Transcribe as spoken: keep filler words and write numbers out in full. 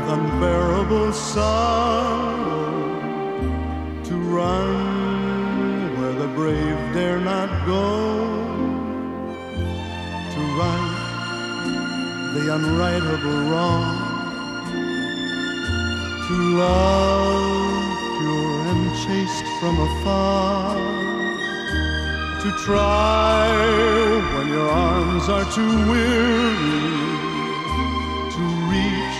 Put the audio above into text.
unbearable sorrow, to run where the brave dare not go, to right the unrightable wrong, to love pure and chaste from afar, to try when your arms are too weary